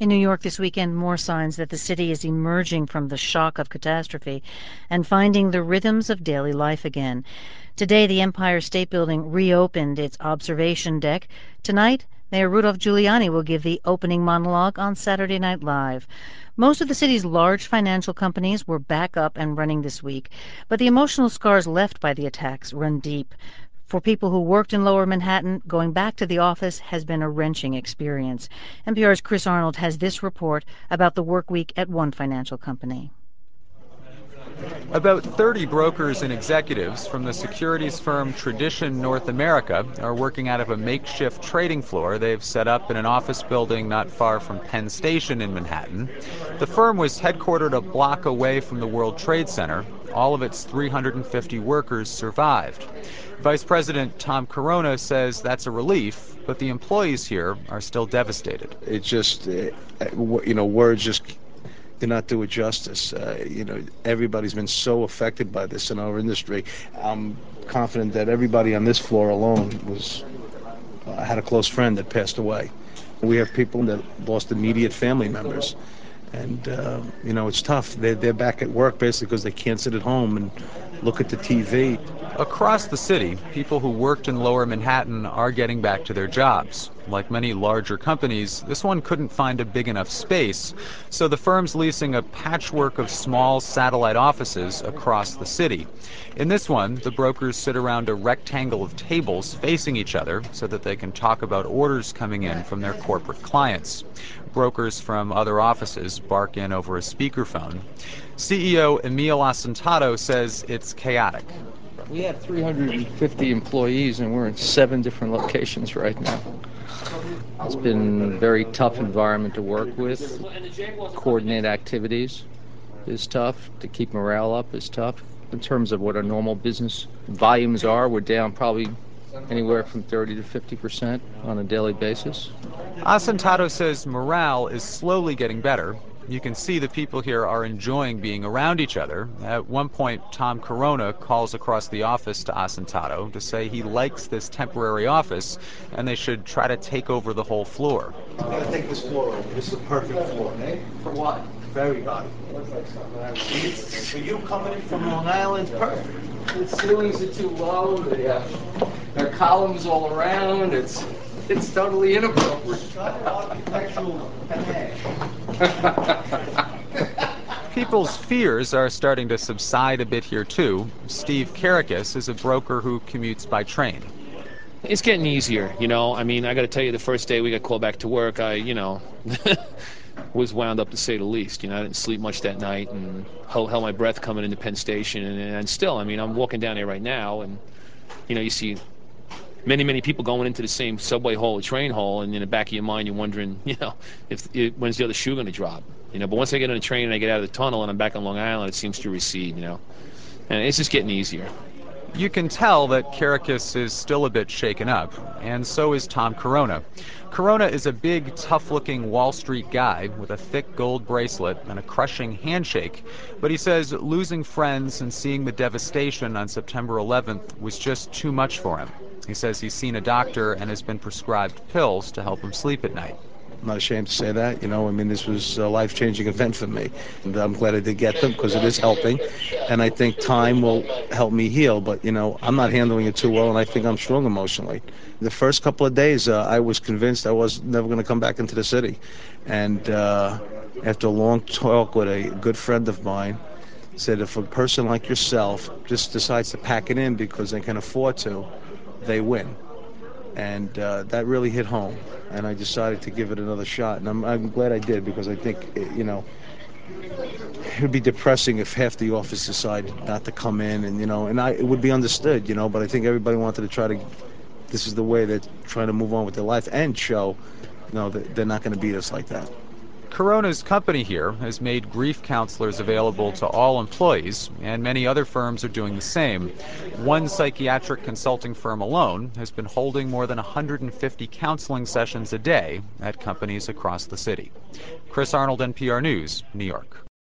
In New York this weekend, more signs that the city is emerging from the shock of catastrophe and finding the rhythms of daily life again. Today, the Empire State Building reopened its observation deck. Tonight, Mayor Rudolph Giuliani will give the opening monologue on Saturday Night Live. Most of the city's large financial companies were back up and running this week, but the emotional scars left by the attacks run deep. For people who worked in Lower Manhattan, going back to the office has been a wrenching experience. NPR's Chris Arnold has this report about the work week at one financial company. About 30 brokers and executives from the securities firm Tradition North America are working out of a makeshift trading floor they've set up in an office building not far from Penn Station in Manhattan. The firm was headquartered a block away from the World Trade Center. All of its 350 workers survived. Vice President Tom Corona says that's a relief, but the employees here are still devastated. It just, words just do not do it justice. Everybody's been so affected by this in our industry. I'm confident that everybody on this floor alone had a close friend that passed away. We have people that lost immediate family members. And, it's tough. They're back at work basically because they can't sit at home and look at the TV. Across the city, people who worked in Lower Manhattan are getting back to their jobs. Like many larger companies, this one couldn't find a big enough space, so the firm's leasing a patchwork of small satellite offices across the city. In this one, the brokers sit around a rectangle of tables facing each other so that they can talk about orders coming in from their corporate clients. Brokers from other offices bark in over a speakerphone. CEO Emil Assuntato says it's chaotic. We have 350 employees and we're in 7 different locations right now. It's been a very tough environment to work with. Coordinate activities is tough. To keep morale up is tough. In terms of what our normal business volumes are, we're down probably anywhere from 30 to 50% on a daily basis. Assuntato says morale is slowly getting better. You can see the people here are enjoying being around each other. At one point, Tom Corona calls across the office to Assuntato to say he likes this temporary office and they should try to take over the whole floor. I'm going to take this floor over. This is a perfect floor. For what? For everybody. For you coming in from Long Island, perfect. The ceilings are too low. There are columns all around. It's totally inappropriate. People's fears are starting to subside a bit here, too. Steve Karakis is a broker who commutes by train. It's getting easier, I got to tell you, the first day we got called back to work, I was wound up to say the least. I didn't sleep much that night and held my breath coming into Penn Station. And still, I'm walking down there right now and, you see many people going into the same subway hole or train hole, and in the back of your mind you're wondering, when's the other shoe going to drop? But once I get on the train and I get out of the tunnel and I'm back on Long Island, it seems to recede, and it's just getting easier. You can tell that Karakis is still a bit shaken up, and so is Tom Corona. Corona is a big, tough-looking Wall Street guy with a thick gold bracelet and a crushing handshake, but he says losing friends and seeing the devastation on September 11th was just too much for him. He says he's seen a doctor and has been prescribed pills to help him sleep at night. I'm not ashamed to say that. This was a life-changing event for me. And I'm glad I did get them because it is helping. And I think time will help me heal. But, I'm not handling it too well, and I think I'm strong emotionally. The first couple of days, I was convinced I was never going to come back into the city. And after a long talk with a good friend of mine, said if a person like yourself just decides to pack it in because they can afford to, they win. And that really hit home, and I decided to give it another shot, and I'm glad I did, because I think it would be depressing if half the office decided not to come in, and it would be understood, but I think everybody wanted to this is the way they're trying to move on with their life and show that they're not going to beat us like that. Corona's company here has made grief counselors available to all employees, and many other firms are doing the same. One psychiatric consulting firm alone has been holding more than 150 counseling sessions a day at companies across the city. Chris Arnold, NPR News, New York.